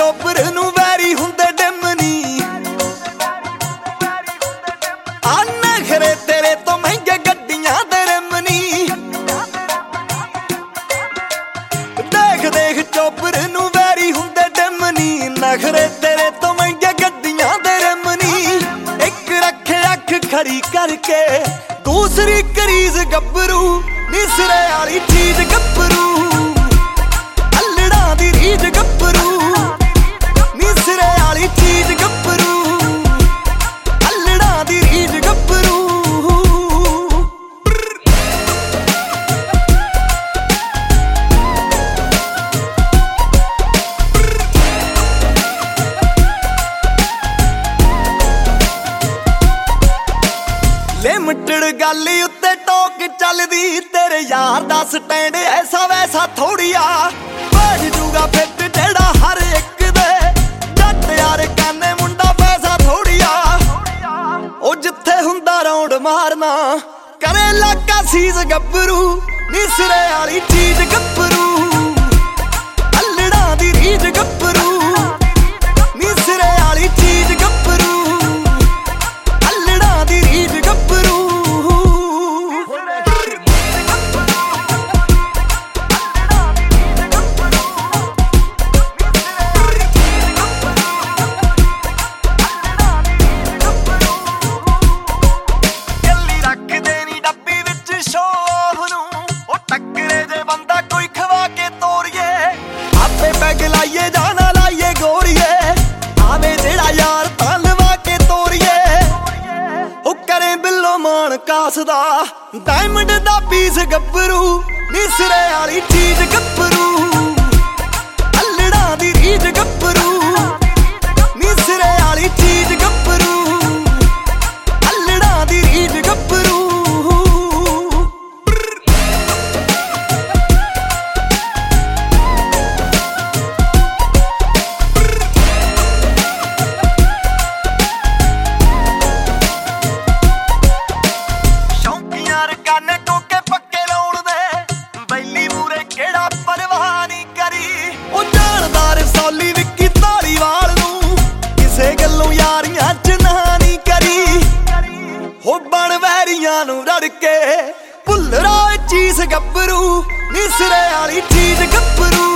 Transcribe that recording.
chopper ਨੂੰ very ਹੁੰਦੇ ਡਿਮਨੀ ਆ ਨਖਰੇ ਤੇਰੇ ਤੋਂ ਮਹਿੰਗੇ ਗੱਡੀਆਂ ਦੇ ਰਿਮਨੀ ਦੇਖ ਦੇਖ ਚੋਪਰ ਨੂੰ ਵੈਰੀ ਹੁੰਦੇ ਡਿਮਨੀ ਨਖਰੇ ਤੇਰੇ ਤੋਂ ਮਹਿੰਗੇ ਗੱਡੀਆਂ ਦੇ ਰਿਮਨੀ ਇੱਕ ਰੱਖੇ ਅੱਖ ਖੜੀ ਕਰਕੇ ਦੂਸਰੀ ਕਰੀਜ਼ ਗੱਭਰੂ ਨਿਸਰੇ ਵਾਲੀ ਚੀਜ਼ ਗੱਭਰੂ ਅਲੜਾਂ ਦੀ ਰੀਝ ਗੱਭਰੂ ਨਿਸਰੇ ਵਾਲੀ ਚੀਜ਼ ਗੱਭਰੂ ਅਲੜਾਂ ਦੀ ਰੀਝ ਗੱਭਰੂ ਲਿਮਟਿਡ ਗੱਲ ਉੱਤੇ ਟੋਕ ਚੱਲਦੀ ਤੇਰੇ ਯਾਰ ਦਾ ਸਟੈਂਡ ਐਸਾ ਵੈਸਾ ਥੋੜੀਆ ਬੈਠ ਜੂਗਾ ਫਿੱਟ ਜਿਹੜਾ ਹਰ ਇੱਕ ਦੇ ਜੱਟ ਯਾਰ ਕਾਨੇ ਮੁੰਡਾ ਪੈਸਾ ਥੋੜੀਆ ਉਹ ਜਿੱਥੇ ਹੁੰਦਾ ਰੌਂਡ ਮਾਰਨਾ ਕਰੇ ਲਾਕਾ ਸੀਜ਼ ਗੱਭਰੂ ਨਿਸਰੇ ਵਾਲੀ ਚੀਜ਼ ਗੱਭਰੂ ਅਲੜਾਂ ਦੀ ਰੀਝ ਗੱਭਰੂ ਨਿਸਰੇ ਵਾਲੀ ਚੀਜ਼ ਗੱਭਰੂ ਅਲੜਾਂ ਦੀ ਰੀਝ ਗੱਭਰੂ ਪੈਗ ਲਾਈਏ ਜਾਣਾ ਲਾਈਏ ਗੋਰੀਏ ਆਵੇ ਜਿਹੜਾ ਯਾਰ ਤਾਂ ਲਵਾ ਕੇ ਤੋਰੀਏ ਉਹ ਕਰੇ ਬਿੱਲੋ ਮਾਨ ਕਾਸਦਾ ਡਾਇਮੰਡ ਦਾ ਪੀਸ ਗੱਭਰੂ ਨਿਸਰੇ ਵਾਲੀ ਚੀਜ਼ ਗੱਭਰੂ ਅਲੜਾਂ ਦੀ ਰੀਝ ਗੱਭਰੂ ਨਿਸਰੇ ਵਾਲੀ ਚੀਜ਼ ਗੱਭਰੂ ਅਲੜਾਂ ਦੀ ਰੀਝ ਗੱਭਰੂ ਯਾਰੀਆਂ ਚ ਨਾ ਨੀ ਕਰੀ ਹੋ ਬਣ ਵੈਰੀਆਂ ਨੂੰ ਰੜ ਕੇ ਭੁੱਲਰਾ ਚੀਜ਼ ਗੱਭਰੂ ਨਿਸਰੇ ਵਾਲੀ ਚੀਜ਼ ਗੱਭਰੂ